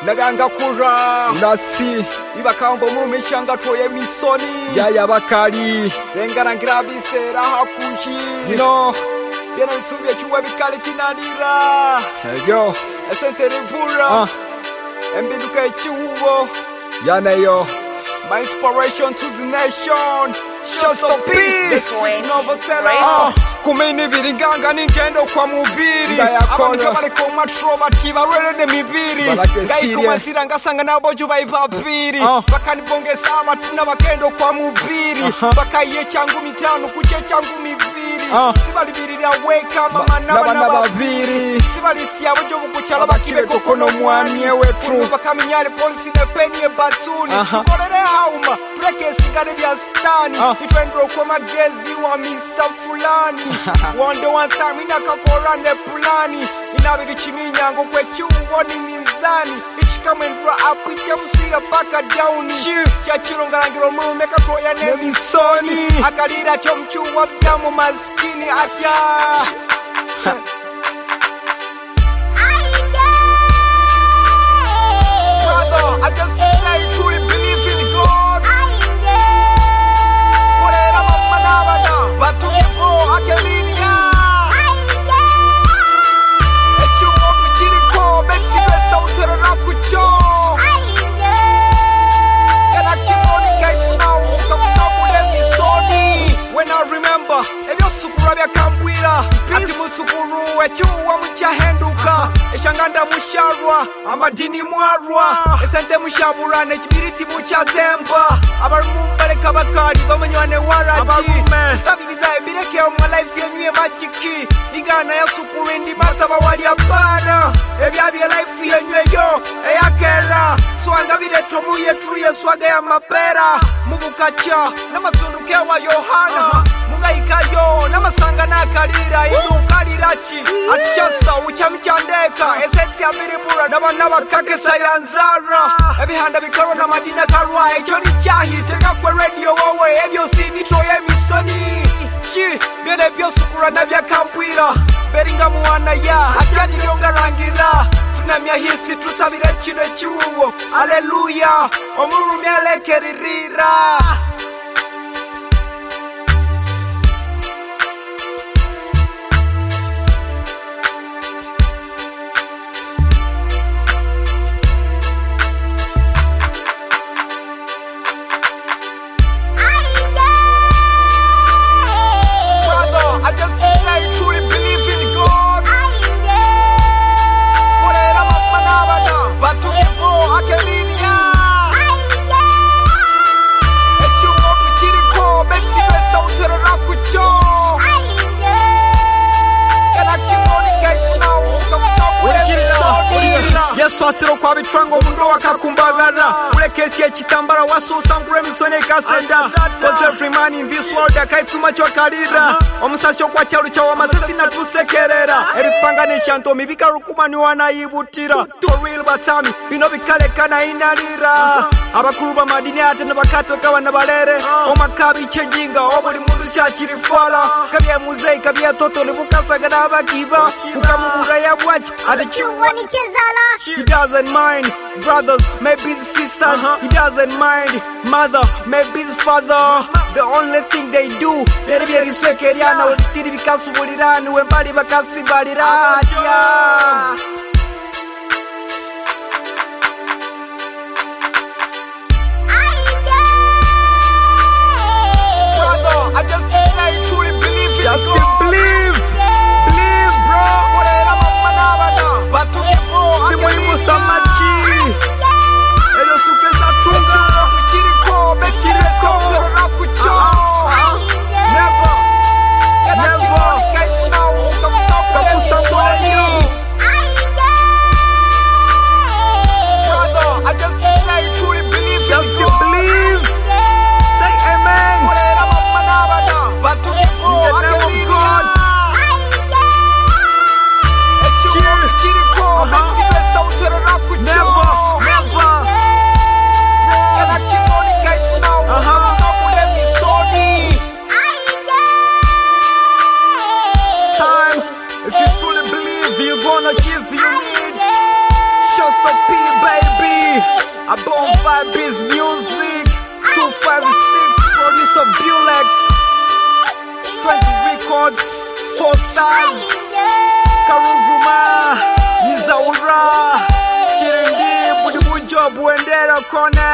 naganga kura nasi ibakambo mumishanga toye misoni yaya bakali rengarangira bisera hakushi Yena nsubiye chuwe bikali kinanira yo esenteri pura Embinduka echuwo Yana yo My inspiration to the nation Just a beat Kumini biriganga ningendo kwa mubiri Abani kabale koma trova Tiba rele ne mibiri Gai kumazira ngasanga naboju baipapiri Baka nibonge sama tuna bakendo kwa mubiri Baka iye changu mitano kuche changu mibiri Sibali biriri aweka mama naba babiri Sibali siya wajo bukuchala bakibe kokono mwanye wetu Baka minyale polisi nepeni e batuni Tukorere hauma Tuleke sigare vya stani Itwendro kwa magezi wa Mr. Fulani Wande one time inakakora ne pulani Inabidi chiminyango kwe chuo ni minzani Ichikamendra up iche musira paka downi Chachiro ngarangiro mume katoya ne misoni Akalira kyo mchuwa byamu maskini atya Brother, I just say truly believe in God Batu nipo akelinia Echu opi chiriko Mexico sautere na kucho Kena kimoni kaituna Uka msabule misoni When I remember Ebyo sukurabia kambwira Ati musukuru Echu wa mchahenduka Eshanganda musharwa Amadini muarwa Esente mushabura Nechibiriti muchademba Abarumumbale kabakari Bamanywane warati Stabiliza ebireke omwa life yenyuye machiki Igana ya sukuru indi mataba wali apana Ebyabye life yenyuye yo Eyakera Swanga bireto muye truye swaga ya mapera Mubukacha Namatsunduke wa Yohana Mungaikayo Namasanga nakalira Inu kalirachi Atishasta uchamichandeka Esenti ya miribura Naba kake sayanzara Ebihanda bikoro na madina karwa Echoni chahi Tega kwa radio wawe Ebyo sini troye misoni Biene byo sukura na bya kampwira Beringa muwana ya Atyani lyonga rangira Tunamya hisi tusabire chino chuo Hallelujah Omuru mieleke ririra Swasiro kwa bitwango mundo wakakumbagara Ulekesi ya chitambara waso sangure misone kasenda Cause every man in this world akaituma chwa karira Omusasho kwa charu chawa masasi na tusekerera Eripanganisha nto mibika rukumani wanayibutira To real batami bino bikale kana inalira Abakuruba madini ate nabakato kawa nabalere Omakabi chenjinga omuli mundu shachirifala Kabia muzei kabia toto nibukasaga na abakiba Ukamubura ya bwachi ate chiwa ni chezala He doesn't mind, brothers, maybe the sisters He doesn't mind, mother, maybe the father The only thing they do Yeri bieri swekeriana Ulitiri bikasu bulirani Wembali bakasi baliratia Brother, I just say truly believe in God Just believe Believe bro Batu nipo Simulimu samachi Eyo suke za tunga Kuchiriko Bechiriko Tero kucho Never Never Kamusa wali Brother, I just say truly believe Just believe Say amen Batu nipo In the name of God If you truly believe you're gonna achieve your needs, just a P, baby. A Bomb Vibes Music 256 producer Bulex 20 Records 4 Stars Karuvuma Yizaura Chirindi Budibujo Buendera Kone